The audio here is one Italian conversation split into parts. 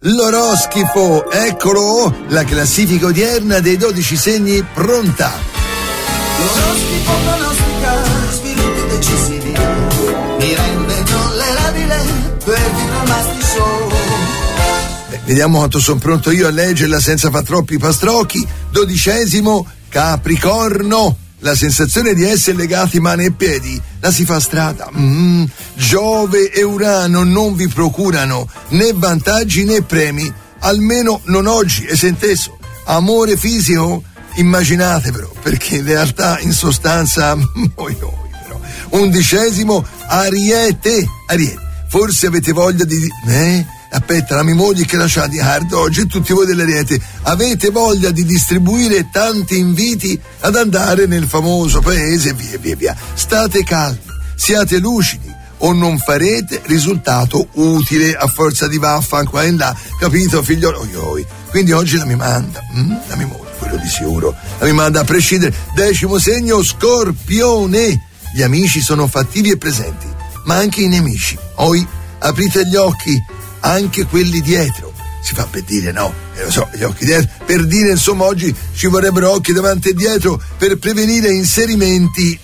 L'oroschifo, eccolo, la classifica odierna dei 12 segni pronta. L'oroschifo pronostica sviluppi decisivi, mi rende tollerabile per Masti Show. Vediamo quanto sono pronto io a leggerla senza far troppi pastrocchi. 12° Capricorno. La sensazione di essere legati mani e piedi la si fa strada. Giove e Urano non vi procurano né vantaggi né premi, almeno non oggi, è senteso. Amore fisico? Immaginatevelo, perché in realtà, in sostanza, però. 11° Ariete. Forse avete voglia di... Aspetta, la mia moglie che lascia di hard oggi e tutti voi dell'Ariete avete voglia di distribuire tanti inviti ad andare nel famoso paese e via. State calmi, siate lucidi o non farete risultato utile a forza di vaffan qua e là, capito figliolo? Quindi oggi la mi manda, la mia moglie, quello di sicuro, la mi manda a prescindere. 10° segno Scorpione. Gli amici sono fattivi e presenti, ma anche i nemici. Aprite gli occhi, anche quelli dietro. Si fa per dire, no? Lo so, gli occhi dietro. Per dire, insomma, oggi ci vorrebbero occhi davanti e dietro per prevenire inserimenti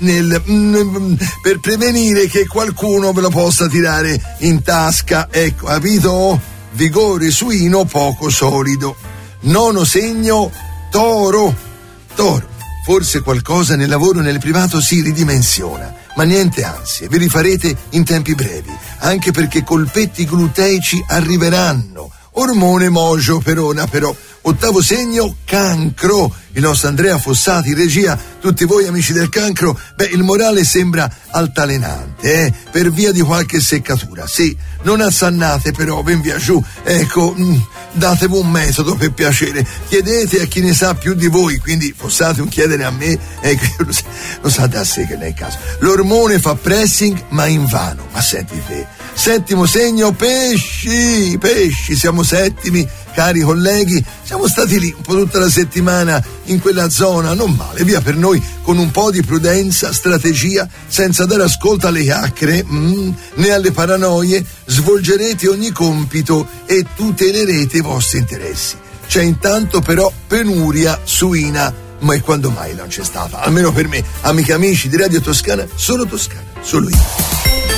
per prevenire che qualcuno ve lo possa tirare in tasca. Ecco, capito? Vigore suino poco solido. 9° segno Toro. Forse qualcosa nel lavoro e nel privato si ridimensiona, ma niente ansie, vi rifarete in tempi brevi, anche perché colpetti gluteici arriveranno. Ormone mojo per ora, però. 8° segno Cancro. Il nostro Andrea Fossati in regia, tutti voi amici del Cancro, il morale sembra altalenante, per via di qualche seccatura. Sì, non assannate però, ben via giù, ecco, datevi un metodo per piacere, chiedete a chi ne sa più di voi, quindi Fossati non chiedere a me, lo sa da sé che non è il caso. L'ormone fa pressing ma invano, ma senti te. 7° segno Pesci, siamo settimi, cari colleghi, siamo stati lì un po' tutta la settimana in quella zona, non male, via per noi con un po' di prudenza, strategia, senza dare ascolto alle chiacchiere né alle paranoie, svolgerete ogni compito e tutelerete i vostri interessi. C'è intanto però penuria suina, ma e quando mai non c'è stata? Almeno per me, amici di Radio Toscana, solo io.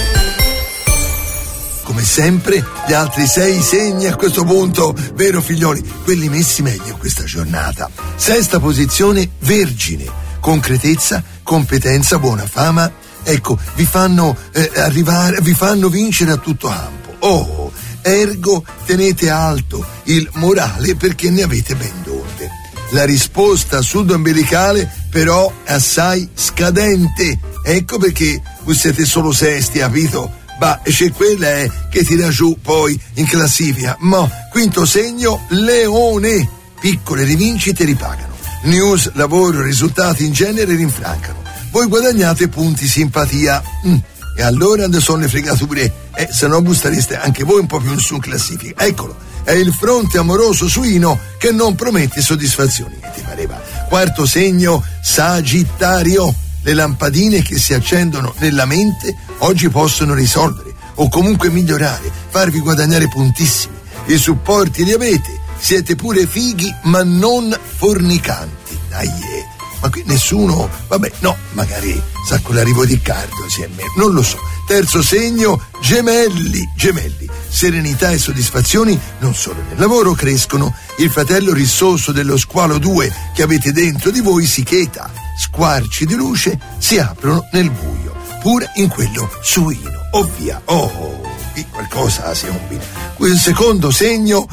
Come sempre, gli altri 6 segni a questo punto, vero figlioli? Quelli messi meglio in questa giornata. 6ª posizione, Vergine. Concretezza, competenza, buona fama, ecco, vi fanno vincere a tutto campo. Ergo, tenete alto il morale perché ne avete ben donde. La risposta sud-ombelicale però è assai scadente. Ecco perché voi siete solo sesti, capito? C'è quella che tira giù poi in classifica. 5° segno Leone. Piccole rivincite ripagano. News, lavoro, risultati in genere rinfrancano. Voi guadagnate punti simpatia. E allora ne sono le fregature. Se no bustareste anche voi un po' più in su in classifica. Eccolo, è il fronte amoroso suino che non promette soddisfazioni. Che ti pareva? 4° segno Sagittario. Le lampadine che si accendono nella mente oggi possono risolvere o comunque migliorare, farvi guadagnare puntissimi. I supporti li avete, siete pure fighi ma non fornicanti. Ma qui nessuno, magari sa con l'arrivo di Riccardo insieme, non lo so. 3° segno Gemelli. Serenità e soddisfazioni non solo nel lavoro crescono, il fratello rissoso dello squalo 2 che avete dentro di voi si cheta, squarci di luce si aprono nel buio, pure in quello suino. Qui qualcosa si combina. Quel 2° segno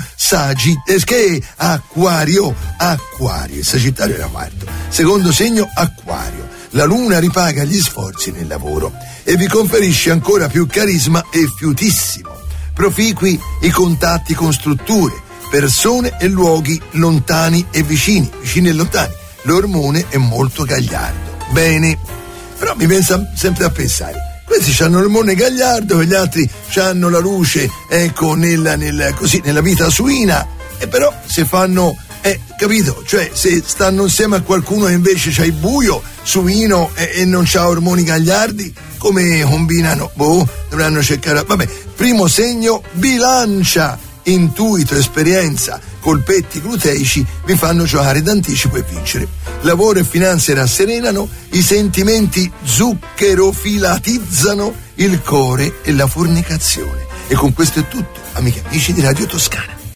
Acquario. Il Sagittario era 4°. 2° segno Acquario. La luna ripaga gli sforzi nel lavoro e vi conferisce ancora più carisma e fiutissimo. Proficui i contatti con strutture, persone e luoghi lontani e vicini e lontani. L'ormone è molto gagliardo. Bene, però mi pensa sempre a pensare, questi hanno l'ormone gagliardo e gli altri hanno la luce, ecco, nella vita suina, e però se fanno, capito? Cioè, se stanno insieme a qualcuno e invece c'ha il buio suino e non c'ha ormoni gagliardi, come combinano? Dovranno cercare. 1° segno Bilancia. intuito, esperienza, polpetti gluteici vi fanno giocare d'anticipo e vincere. Lavoro e finanze rasserenano, i sentimenti zuccherofilatizzano il core e la fornicazione. E con questo è tutto, amiche e amici di Radio Toscana.